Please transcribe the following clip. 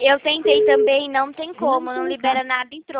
Eu tentei também, não tem Não como, não tem libera como. nada em troco.